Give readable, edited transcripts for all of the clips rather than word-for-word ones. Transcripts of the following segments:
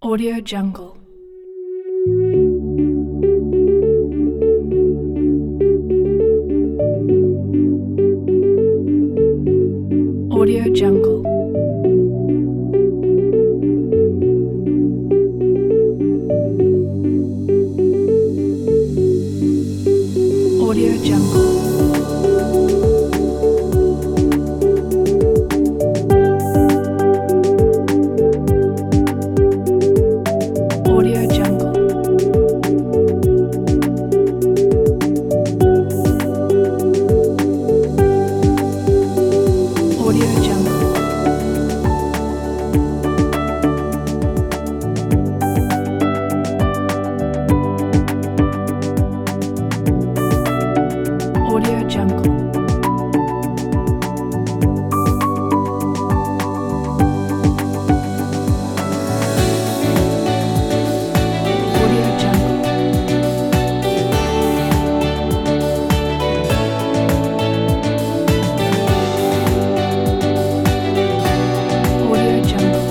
Audio Jungle. Audio Jungle. Audio Jungle. Audio Jungle. Audio Jungle. Audio Jungle. Audio Jungle. Audio Jungle.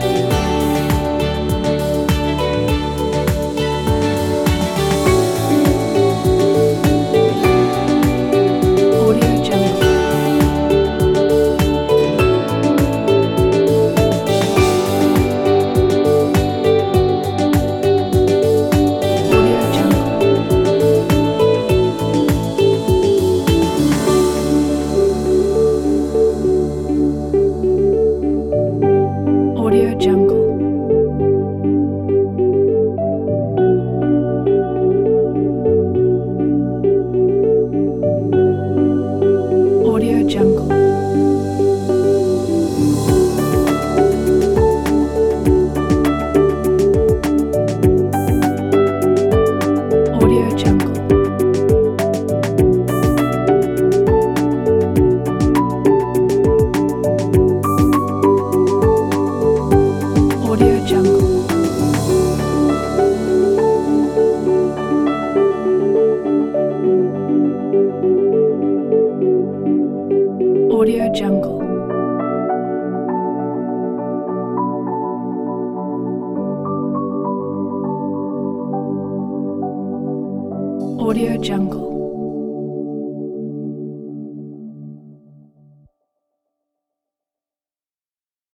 Audio Jungle. Audio Jungle. Audio Jungle. Audio Jungle. Audio Jungle. Audio Jungle. Audio Jungle. Audio Jungle.